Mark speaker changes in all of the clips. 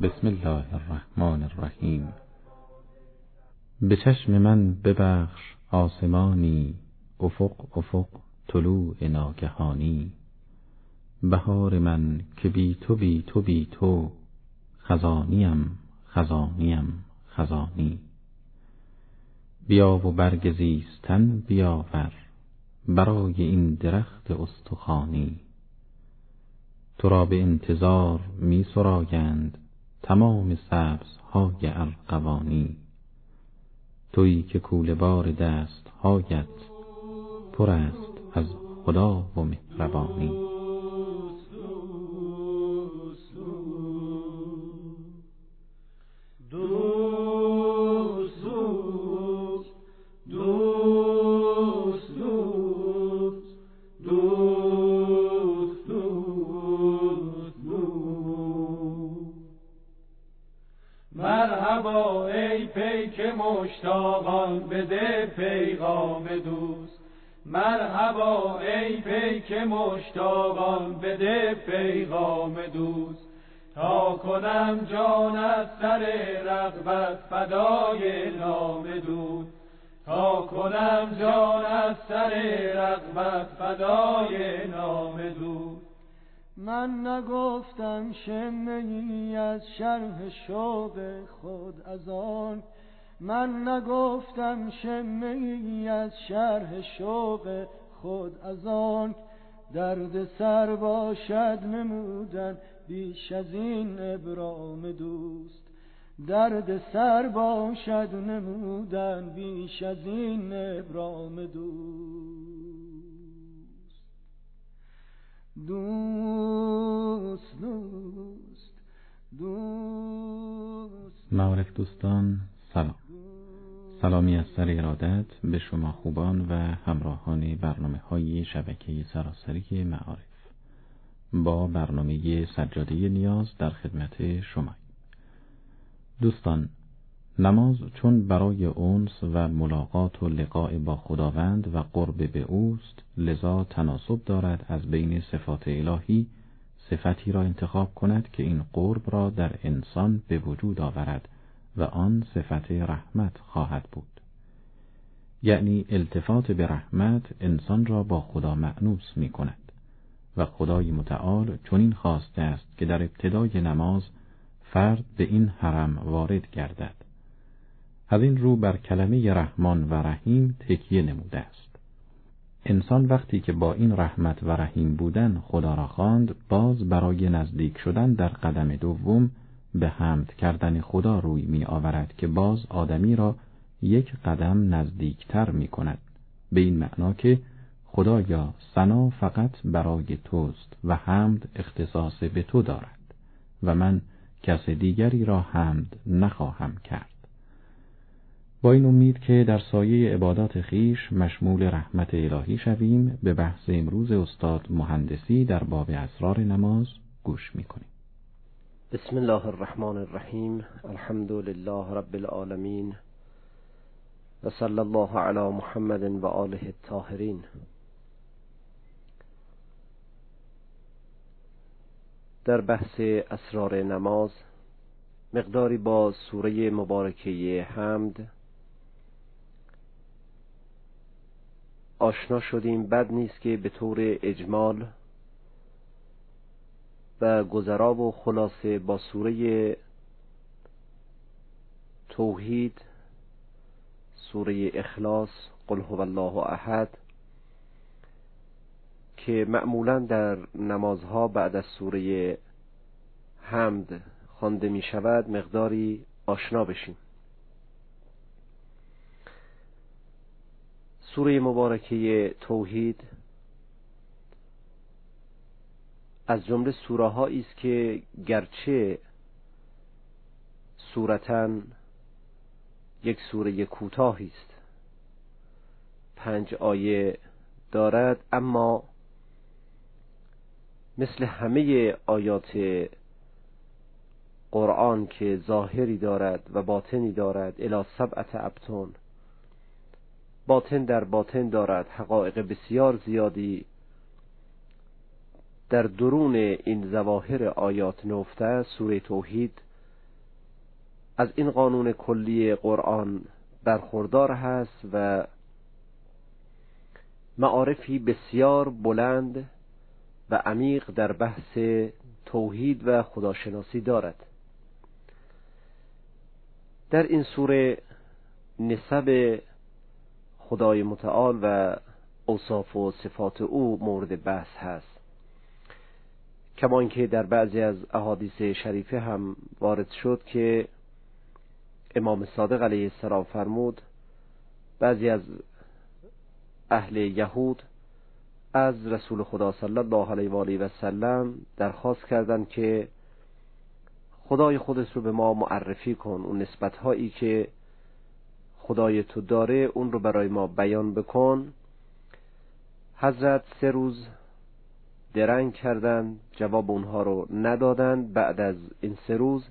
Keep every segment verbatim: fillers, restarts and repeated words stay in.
Speaker 1: بسم الله الرحمن الرحیم. به چشم من ببخش آسمانی، افق افق طلوع ناگهانی. بهار من که بی تو بی تو بی تو، خزانیم خزانیم خزانی. بیا و برگ زیستن بیاور، برای این درخت استخوانی. تو را به انتظار می سرایند تمام سبزهای ارغوانی. تویی که کوله بار دستهایت پر است از خدا و مهربانی.
Speaker 2: مرحبا ای پیک مشتاقان، بده پیغام دوست. مرحبا ای پیک مشتاقان، بده پیغام دوست. تا کنم جان از سر رغبت فدای نام دوست. تا کنم جان از سر رغبت فدای نام دوست.
Speaker 3: من نگفتم شمه‌ای از شرح شوق خود از آن. من نگفتم شمه‌ای از شرح شوق خود از آن. درد سر باشد نمودن بیش از این ابرام دوست. درد سر باشد نمودن بیش از این ابرام دوست. دوست دوست دوست.
Speaker 1: معارف دوستان سلام. سلامی از سر ارادت به شما خوبان و همراهان برنامه های شبکه سراسری معارف. با برنامه سجاده نیاز در خدمت شما. دوستان، نماز چون برای انس و ملاقات و لقاء با خداوند و قرب به اوست، لذا تناسب دارد از بین صفات الهی صفتی را انتخاب کند که این قرب را در انسان به وجود آورد و آن صفت رحمت خواهد بود. یعنی التفات به رحمت انسان را با خدا مأنوس می کند و خدای متعال چنین خواسته است که در ابتدای نماز فرد به این حرم وارد گردد. از این رو بر کلمه رحمان و رحیم تکیه نموده است. انسان وقتی که با این رحمت و رحیم بودن خدا را خواند، باز برای نزدیک شدن در قدم دوم به حمد کردن خدا روی می آورد که باز آدمی را یک قدم نزدیکتر می کند، به این معنا که خدایا ثنا فقط برای توست و حمد اختصاص به تو دارد و من کس دیگری را حمد نخواهم کرد. با این امید که در سایه عبادات خیش مشمول رحمت الهی شویم، به بحث امروز استاد مهندسی در باب اسرار نماز گوش می‌کنیم.
Speaker 4: بسم الله الرحمن الرحیم. الحمد لله رب العالمین و صلی الله علی محمد و آله الطاهرین. در بحث اسرار نماز مقداری با سوره مبارکه حمد آشنا شدیم. بد نیست که به طور اجمال و گذرا و خلاصه با سوره توحید، سوره اخلاص، قل هو الله احد که معمولا در نمازها بعد از سوره حمد خوانده می شود مقداری آشنا بشیم. سوره مبارکه توحید از جمله سوره هایی است که گرچه صورتاً یک سوره کوتاهی است، پنج آیه دارد، اما مثل همه آیات قرآن که ظاهری دارد و باطنی دارد، الی سبعة ابطن، باطن در باطن دارد، حقایق بسیار زیادی در درون این ظواهر آیات نهفته سوره توحید از این قانون کلی قرآن برخوردار هست و معارفی بسیار بلند و عمیق در بحث توحید و خداشناسی دارد. در این سوره نسب خدای متعال و اوصاف و صفات او مورد بحث هست، کما اینکه در بعضی از احادیث شریفه هم وارد شد که امام صادق علیه السلام فرمود بعضی از اهل یهود از رسول خدا صلی الله علیه و آله و سلم درخواست کردند که خدای خودت رو به ما معرفی کن، اون نسبت‌هایی که خدای تو داره اون رو برای ما بیان بکن. حضرت سه روز درنگ کردند، جواب اونها رو ندادند. بعد از این سه روز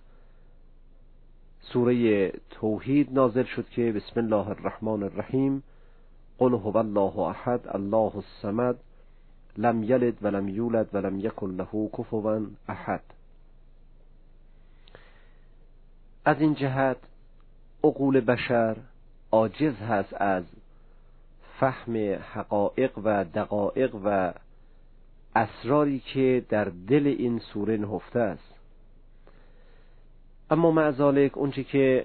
Speaker 4: سوره توحید نازل شد که بسم الله الرحمن الرحیم قل هو الله احد الله الصمد لم یلد ولم یولد ولم یکن له کفوا احد. از این جهت عقول بشر عاجز هست از فهم حقایق و دقایق و اسراری که در دل این سوره نهفته است. اما مع ذلک اونچه که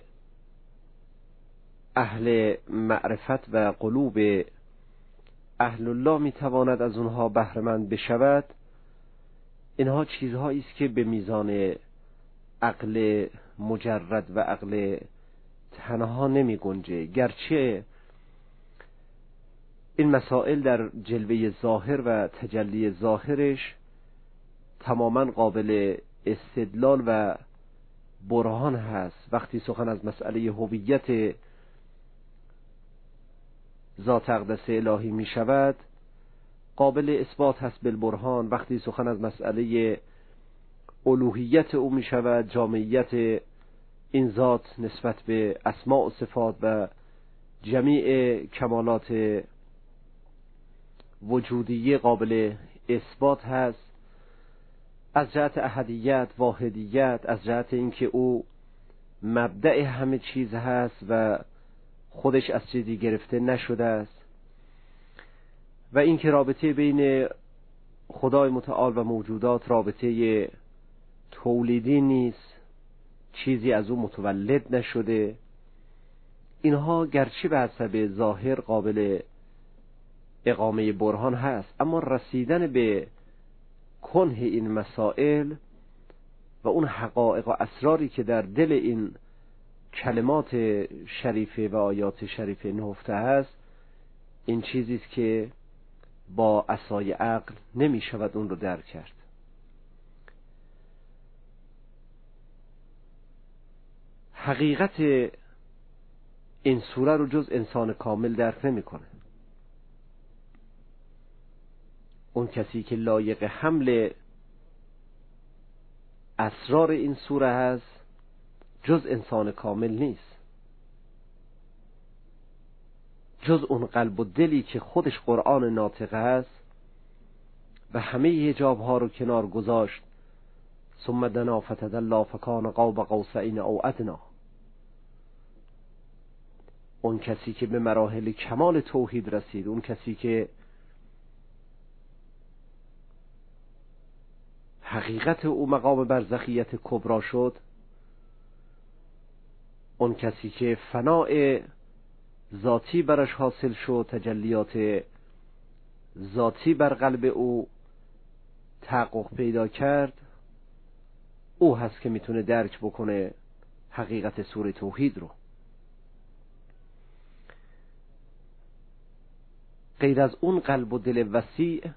Speaker 4: اهل معرفت و قلوب اهل الله میتواند از اونها بهره مند بشود، اینها چیزهایی است که به میزان عقل مجرد و عقل تنها نمی گنجه. گرچه این مسائل در جلوه ظاهر و تجلی ظاهرش تماما قابل استدلال و برهان هست. وقتی سخن از مسئله هویت ذات اقدس الهی می شود قابل اثبات هست بالبرهان. وقتی سخن از مسئله الوهیت او می شود، جامعیت این ذات نسبت به اسماء و صفات و جمیع کمالات وجودیه قابل اثبات هست. از جهت احدیت، واحدیت، از جهت اینکه او مبدأ همه چیز هست و خودش از چیزی گرفته نشده است، و اینکه رابطه بین خدای متعال و موجودات رابطه تولیدی نیست، چیزی از او متولد نشده. اینها گرچه به حسب ظاهر قابل اقامه برهان هست، اما رسیدن به کنه این مسائل و اون حقایق و اسراری که در دل این کلمات شریفه و آیات شریفه نهفته هست، این چیزی است که با عصای عقل نمی شود اون رو درک کرد. حقیقت این سوره رو جز انسان کامل درک نمی کنه. اون کسی که لایق حمل اسرار این سوره هست جز انسان کامل نیست، جز اون قلب و دلی که خودش قرآن ناطقه هست و همه حجاب ها رو کنار گذاشت. ثم دنا فتدلی فکان قاب قوسین او ادنا. اون کسی که به مراحل کمال توحید رسید، اون کسی که حقیقت او مقام برزخیت کبرا شد، اون کسی که فناء ذاتی برش حاصل شد، تجلیات ذاتی بر قلب او تحقق پیدا کرد، او هست که میتونه درک بکنه حقیقت سوره توحید رو. غیر از اون قلب و دل وسیع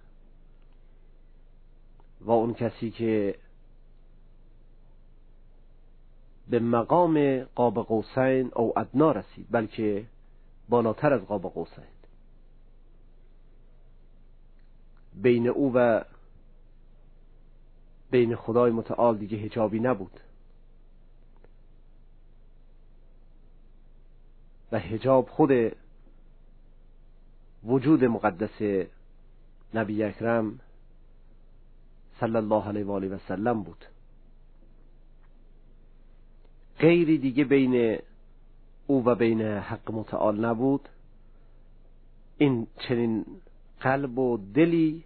Speaker 4: و اون کسی که به مقام قاب قوسین او ادنا رسید، بلکه بالاتر از قاب قوسین، بین او و بین خدای متعال دیگه حجابی نبود و حجاب خود وجود مقدس نبی اکرم صلی الله علیه و آله و سلم بود. غیری دیگه بین او و بین حق متعال نبود، این چنین قلب و دلی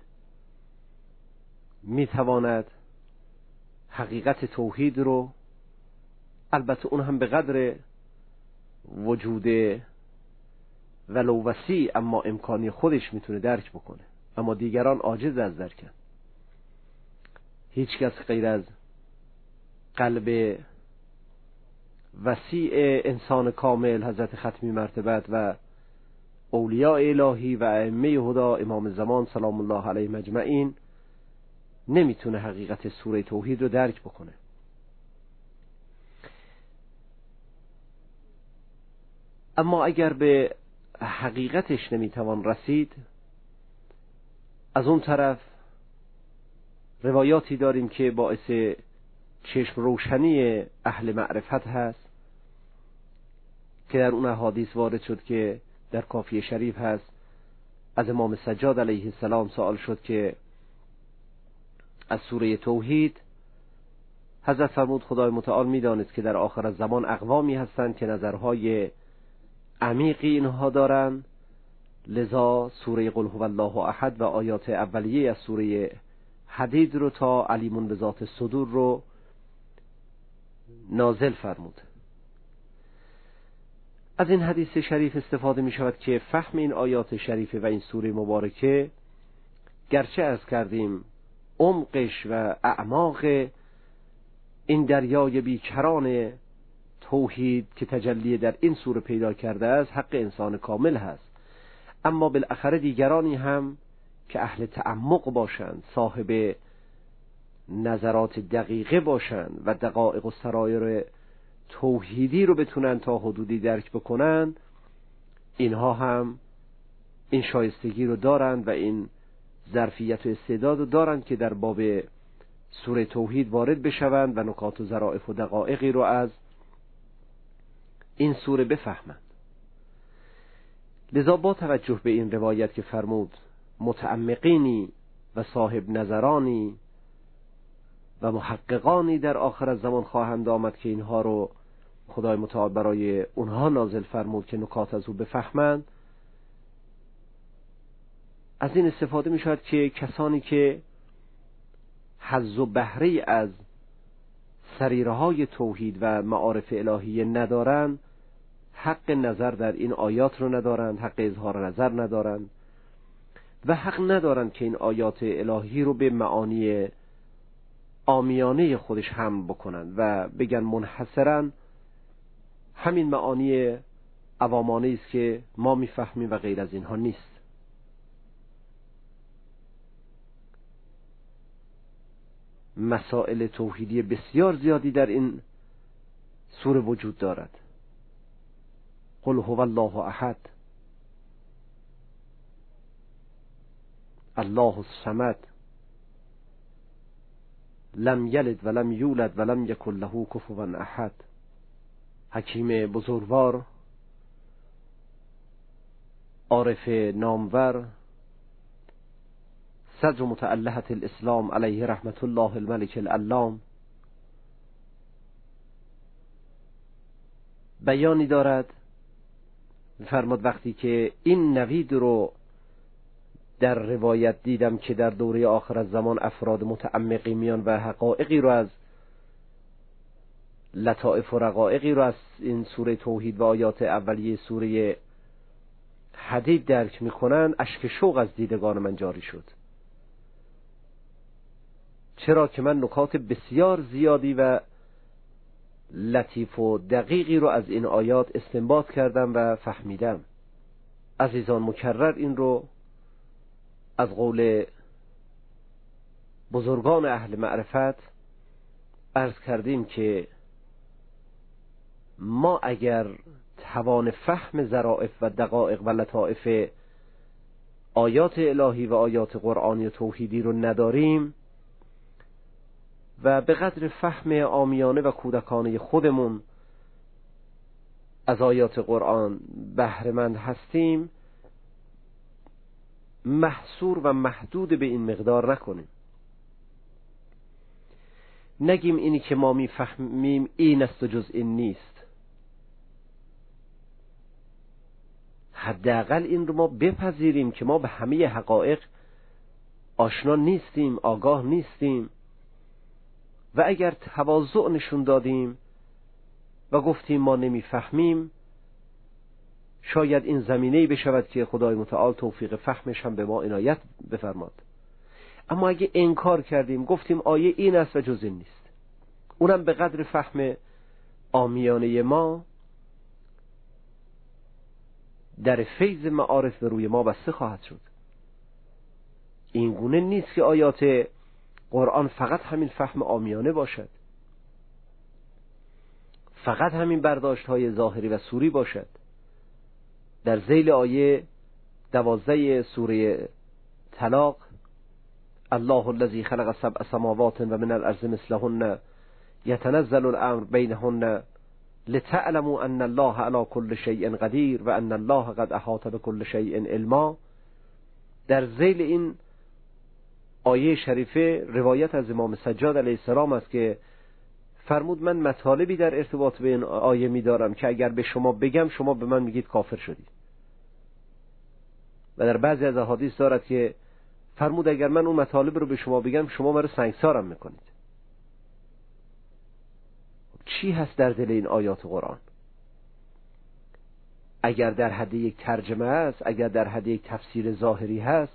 Speaker 4: میتواند حقیقت توحید رو، البته اون هم به قدر وجود ولو وسیع اما امکانی خودش میتونه درک بکنه، اما دیگران عاجز از درکن. هیچ کس غیر از قلب وسیع انسان کامل حضرت ختمی مرتبت و اولیاء الهی و ائمه هدا امام زمان سلام الله علیه مجمعین نمیتونه حقیقت سوره توحید رو درک بکنه. اما اگر به حقیقتش نمیتوان رسید، از اون طرف روایاتی داریم که باعث چشم روشنی اهل معرفت هست که در اون احادیث وارد شد که در کافیه شریف هست. از امام سجاد علیه السلام سوال شد که از سوره توحید، حضرت فرمود خدای متعال میدانست که در آخر زمان اقوامی هستند که نظرهای عمیقی اینها دارن، لذا سوره قل هو الله احد و آیات اولیه از سوره حدید رو تا علیمون به ذات صدور رو نازل فرمود. از این حدیث شریف استفاده می شود که فهم این آیات شریفه و این سوره مبارکه، گرچه از کردیم عمقش و اعماق این دریای بیکران توحید که تجلی در این سوره پیدا کرده است حق انسان کامل هست، اما بالاخره دیگرانی هم که اهل تعمق باشند، صاحب نظرات دقیقه باشند و دقایق و سرایر توحیدی رو بتونن تا حدودی درک بکنن، اینها هم این شایستگی رو دارند و این ظرفیت و استعداد رو دارند که در باب سوره توحید وارد بشوند و نکات و ظرافت و دقایقی رو از این سوره بفهمند. لذا با توجه به این روایت که فرمود متعمقینی و صاحب نظرانی و محققانی در آخر از زمان خواهند آمد که اینها رو خدای متعال برای اونها نازل فرمود که نکات از او بفهمند، از این استفاده می شود که کسانی که حظ و بهره از سریرهای توحید و معارف الهی ندارند، حق نظر در این آیات رو ندارند، حق اظهار نظر ندارند و حق ندارند که این آیات الهی رو به معانی عامیانه خودش حمل بکنند و بگن منحصراً همین معانی عوامانه است که ما میفهمیم و غیر از اینها نیست. مسائل توحیدی بسیار زیادی در این سوره وجود دارد. قل هو الله احد، الله الصمد، لم یلد ولم یولد ولم یکن له کفوا احد. حکیم بزرگوار، عارف نامور، صدر متألهة الاسلام علیه رحمت الله الملک العلام، بیانی دارد فرمود وقتی که این نوید رو در روایت دیدم که در دوره آخر از زمان افراد متعمقی میان و حقایقی رو از لطائف و رقایقی رو از این سوره توحید و آیات اولیه سوره حدید درک میکنن، اشک شوق از دیدگان من جاری شد، چرا که من نکات بسیار زیادی و لطیف و دقیقی رو از این آیات استنباط کردم و فهمیدم. عزیزان مکرر این رو از قول بزرگان اهل معرفت عرض کردیم که ما اگر توان فهم ظرافت و دقایق و لطائف آیات الهی و آیات قرآنی و توحیدی رو نداریم و به قدر فهم عامیانه و کودکانه خودمون از آیات قرآن بهره‌مند هستیم، محصور و محدود به این مقدار نکنیم. نگیم اینی که ما میفهمیم این است و جز این نیست. حداقل این رو ما بپذیریم که ما به همه حقایق آشنا نیستیم، آگاه نیستیم، و اگر تواضع نشون دادیم و گفتیم ما نمیفهمیم، شاید این زمینه‌ای بشود که خدای متعال توفیق فهمش هم به ما عنایت بفرماد. اما اگه انکار کردیم، گفتیم آیه این است و جز این نیست، اونم به قدر فهم عامیانه ما، در فیض معارف به روی ما بسته خواهد شد. این گونه نیست که آیات قرآن فقط همین فهم عامیانه باشد، فقط همین برداشت های ظاهری و سوری باشد. در ذیل آیه دوازده سوره طلاق، الله الذی خلق سبع سماوات و من الارض مثلهن یتنزل الامر بینهن لتعلموا ان الله علی کل شیء قدیر و ان الله قد احاط بكل شیء علما. در ذیل این آیه شریفه روایت از امام سجاد علیه السلام است که فرمود من مطالبی در ارتباط به این آیه می‌دارم که اگر به شما بگم شما به من میگید کافر شدید. و در بعضی از احادیث دارد که فرمود اگر من اون مطالب رو به شما بگم شما مرا سنگسارم میکنید. چی هست در دل این آیات قرآن؟ اگر در حد یک ترجمه است، اگر در حد یک تفسیر ظاهری هست،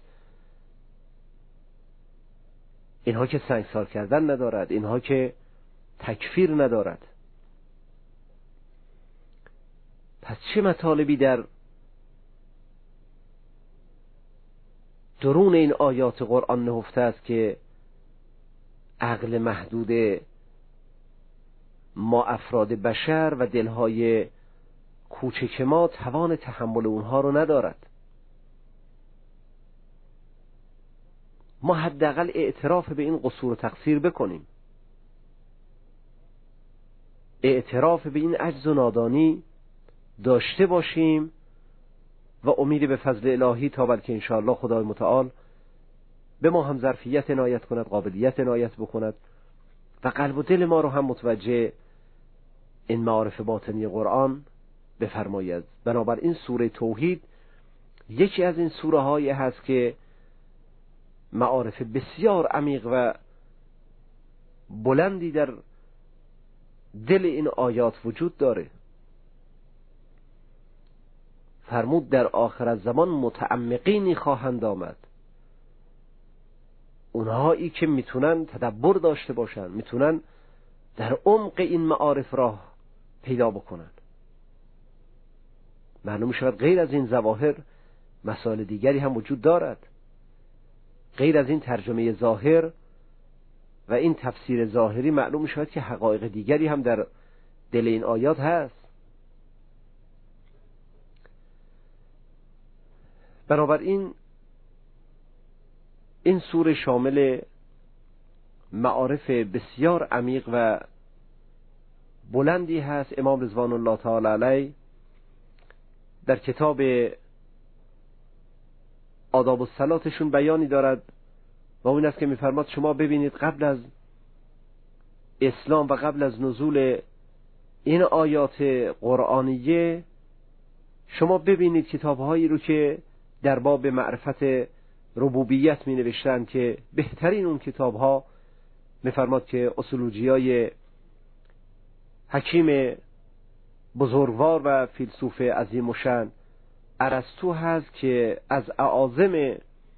Speaker 4: اینها که سنگسار کردن ندارد، اینها که تکفیر ندارد. پس چه مطالبی در درون این آیات قرآن نهفته است که عقل محدود ما افراد بشر و دلهای کوچک ما توان تحمل اونها رو ندارد؟ ما حداقل اعتراف به این قصور و تقصیر بکنیم، اعتراف به این عجز و نادانی داشته باشیم و امید به فضل الهی تا بلکه انشاءالله خدای متعال به ما هم ظرفیت عنایت کند، قابلیت عنایت بکند و قلب و دل ما رو هم متوجه این معارف باطنی قرآن بفرماید. بنابراین این سوره توحید یکی از این سوره هایی هست که معارف بسیار عمیق و بلندی در دل این آیات وجود داره. فرمود در آخر الزمان متعمقینی خواهند آمد، اونهایی که میتونن تدبر داشته باشن، میتونن در عمق این معارف راه پیدا بکنن. معلوم شود غیر از این ظواهر مسائل دیگری هم وجود دارد، غیر از این ترجمه ظاهر و این تفسیر ظاهری معلوم شود که حقایق دیگری هم در دل این آیات هست. بنابراین این سوره شامل معارف بسیار عمیق و بلندی هست. امام رضوان الله تعالی علیه در کتاب آداب الصلاتشون بیانی دارد و اون است که می‌فرماد شما ببینید قبل از اسلام و قبل از نزول این آیات قرآنیه شما ببینید کتاب‌هایی رو که در باب معرفت ربوبیت می نوشتن که بهترین اون کتاب‌ها می‌فرماد که اصولوجیای حکیم بزرگوار و فیلسوف عظیم الشأن ارسطو هست که از اعاظم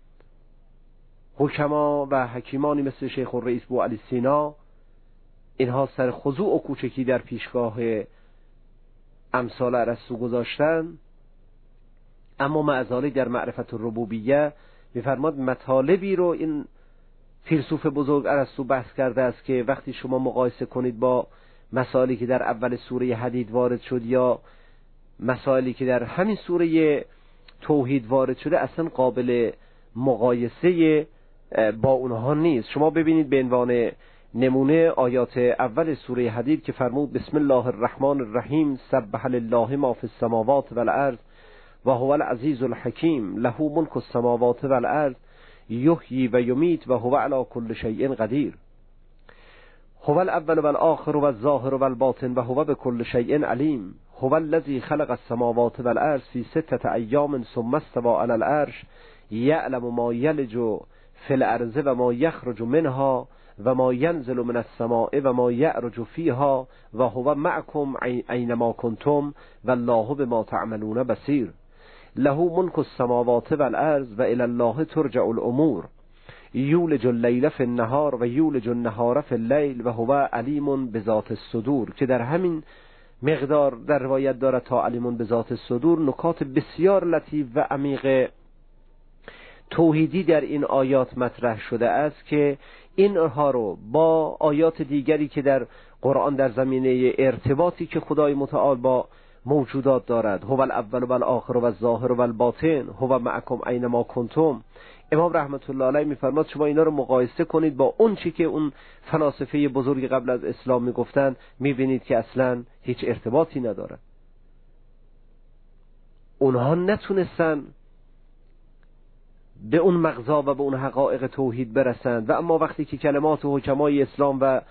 Speaker 4: حکما و حکیمانی مثل شیخ الرئیس بوعلی سینا، اینها سر خضوع و کوچکی در پیشگاه امثال ارسطو گذاشتن، اما معذالی در معرفت الربوبیه می‌فرماد مطالبی رو این فیلسوف بزرگ ارسطو بحث کرده است که وقتی شما مقایسه کنید با مسائلی که در اول سوره حدید وارد شد یا مسائلی که در همین سوره توحید وارد شده اصلا قابل مقایسه با اونها نیست. شما ببینید به عنوان نمونه آیات اول سوره حدید که فرمود بسم الله الرحمن الرحیم سبح لله ما فی السماوات والارض و هو العزیز الحکیم له ملک السماوات والارض یحیی و یمیت و هو علی کل شیء قدیر. هو الاول و الآخر و الظاهر و الباطن و هو بكل شیء علیم. هو الذی خلق السماوات والارض فی ستة ایام ثم استوى علی العرش یعلم ما یلج فی الارض و ما یخرج منها و ما ینزل من السماء و ما یعرج فیها و هو معکم اینما کنتم والله بما تعملون بصیر. له ملک السماوات والارض و الی الله ترجع الامور. یولج اللیل فی النهار و یولج النهار فی اللیل و هو علیم بذات الصدور، که در همین مقدار در روایت دارد تا علیم بذات الصدور. نکات بسیار لطیف و عمیق توحیدی در این آیات مطرح شده است که اینها رو با آیات دیگری که در قرآن در زمینه ارتباطی که خدای متعال با موجودات دارد، هو الاول و الاخر و الظاهر و الباطن هو معکم اینما کنتم، امام رحمت الله علیه میفرماد شما اینا رو مقایسه کنید با اون چی که اون فلاسفه بزرگ قبل از اسلام میگفتن، میبینید که اصلا هیچ ارتباطی نداره. اونها نتونستن به اون مغزا و به اون حقایق توحید برسند، و اما وقتی که کلمات و حکمای اسلام و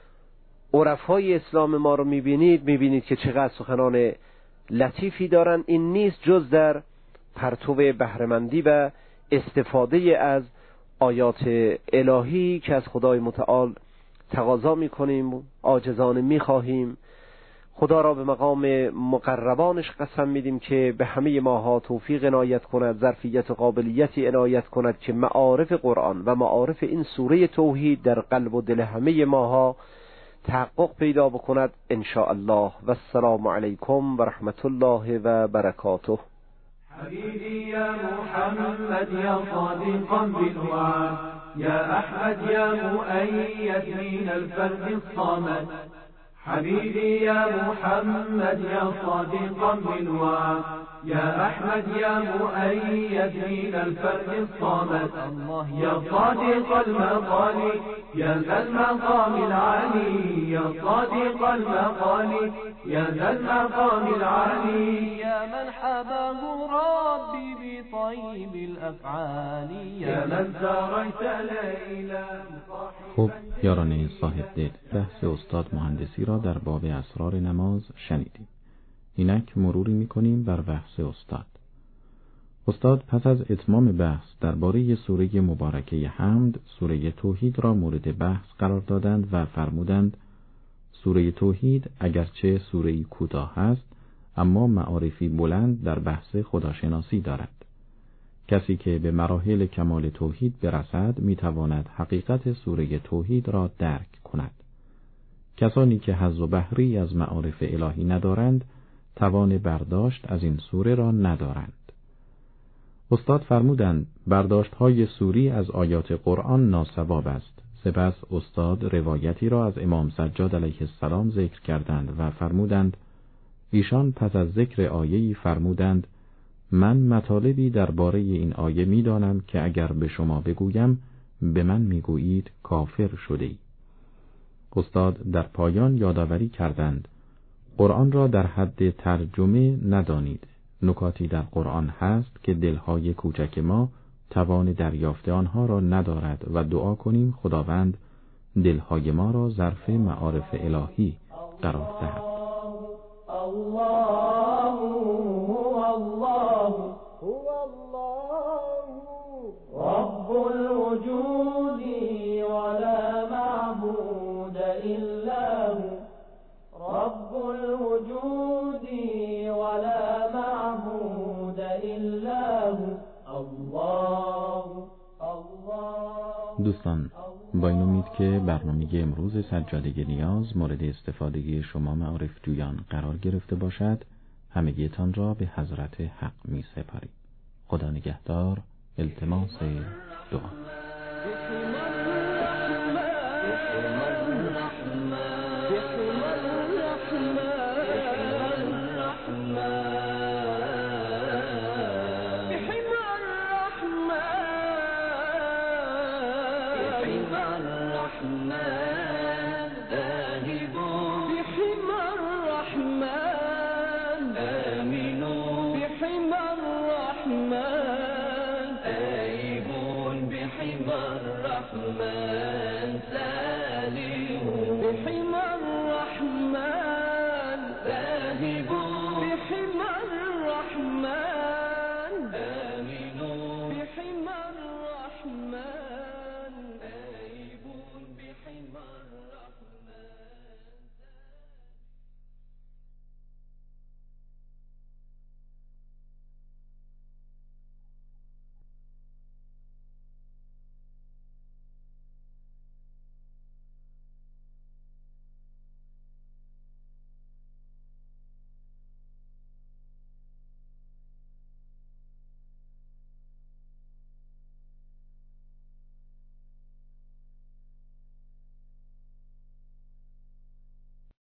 Speaker 4: عرفای اسلام ما رو میبینید، میبینید که چقدر سخنان لطیفی دارن. این نیست جز در پرتو بهره‌مندی و استفاده از آیات الهی که از خدای متعال تقاضا میکنیم، عاجزانه میخواهیم. خدا را به مقام مقربانش قسم میدیم که به همه ماها توفیق عنایت کند، ظرفیت و قابلیتی عنایت کند که معارف قرآن و معارف این سوره توحید در قلب و دل همه ماها تحقق پیدا بکند ان شاء الله. و السلام علیکم و رحمت الله و برکاته.
Speaker 2: حبيبي يا محمد يا صادقا بالوعد يا أحمد يا مؤيد من الفرد الصمد. حبيبي يا محمد يا صادقا بالوعد يا أحمد يا مؤيد من الفرد الصمد. يا صادق المقال يا ذا المقام العالي يا صادق المقال يا ذا المقام العالي
Speaker 3: يا من حباه ربي بطيب الأفعال
Speaker 2: يا من ساريت ليلا.
Speaker 1: خب یاران صاحب دل، بحث استاد مهندسی را در باب اسرار نماز شنیدیم. اینک مروری میکنیم بر بحث استاد. استاد پس از اتمام بحث درباره سوره مبارکه حمد، سوره توحید را مورد بحث قرار دادند و فرمودند سوره توحید اگرچه سوره کوتاه است، اما معارفی بلند در بحث خداشناسی دارد. کسی که به مراحل کمال توحید برسد میتواند حقیقت سوره توحید را درک کند. کسانی که حظ و بهری از معارف الهی ندارند، توان برداشت از این سوره را ندارند. استاد فرمودند برداشت های سوری از آیات قرآن ناسواب است. سپس استاد روایتی را از امام سجاد علیه السلام ذکر کردند و فرمودند ایشان پس از ذکر آیه‌ای فرمودند من مطالبی درباره این آیه می‌دانم که اگر به شما بگویم به من میگویید کافر شده‌ای. استاد در پایان یادآوری کردند قرآن را در حد ترجمه ندانید. نکاتی در قرآن هست که دلهای کوچک ما توان دریافت آنها را ندارد و دعا کنیم خداوند دلهای ما را ظرف معارف الهی قرار دهد.
Speaker 3: الله الله هو الله رب الوجود ولا معبود إلا هو رب الوجود ولا معبود إلا هو الله الله.
Speaker 1: دوستان، با این امید که برنامه امروز سجاده نیاز مورد استفاده شما معارف جویان قرار گرفته باشد، همگیتان را به حضرت حق می سپاریم. خدا نگهدار. التماس دعا.
Speaker 3: الرحمن سالم دیوانه